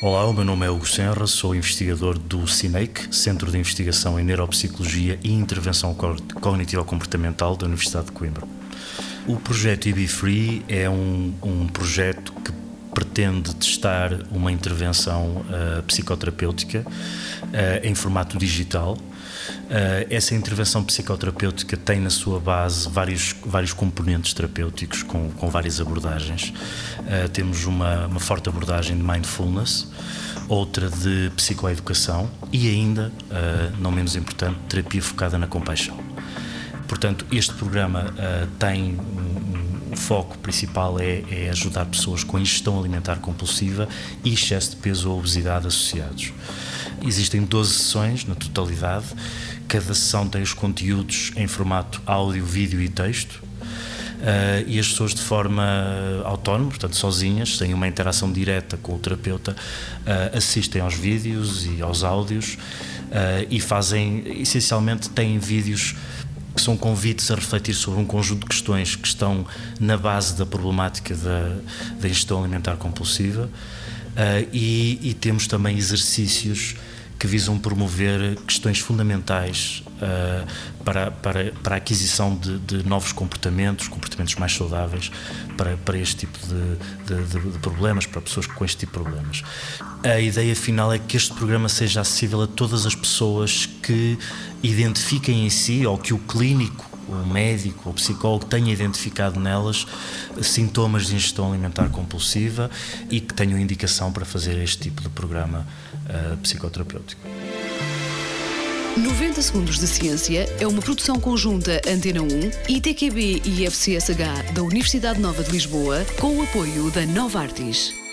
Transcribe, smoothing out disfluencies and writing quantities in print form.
Olá, o meu nome é Hugo Senra, sou investigador do CINEIC, Centro de Investigação em Neuropsicologia e Intervenção Cognitivo-Comportamental da Universidade de Coimbra. O projeto EB-Free é um projeto que pretende testar uma intervenção psicoterapêutica em formato digital. Essa intervenção psicoterapêutica tem na sua base vários componentes terapêuticos com várias abordagens. Temos uma forte abordagem de mindfulness, outra de psicoeducação e ainda, não menos importante, terapia focada na compaixão. Portanto, este programa tem o foco principal é ajudar pessoas com ingestão alimentar compulsiva e excesso de peso ou obesidade associados. Existem 12 sessões na totalidade, cada sessão tem os conteúdos em formato áudio, vídeo e texto, e as pessoas de forma autónoma, portanto sozinhas, sem uma interação direta com o terapeuta, assistem aos vídeos e aos áudios e essencialmente têm vídeos que são convites a refletir sobre um conjunto de questões que estão na base da problemática da ingestão alimentar compulsiva, e temos também exercícios que visam promover questões fundamentais para a aquisição de novos comportamentos mais saudáveis para este tipo de problemas, para pessoas com este tipo de problemas. A ideia final é que este programa seja acessível a todas as pessoas que identifiquem em si, ou que o clínico, o médico ou o psicólogo tenha identificado nelas sintomas de ingestão alimentar compulsiva e que tenham indicação para fazer este tipo de programa psicoterapêutico. 90 Segundos de Ciência é uma produção conjunta Antena 1, ITQB e FCSH da Universidade Nova de Lisboa, com o apoio da Novartis.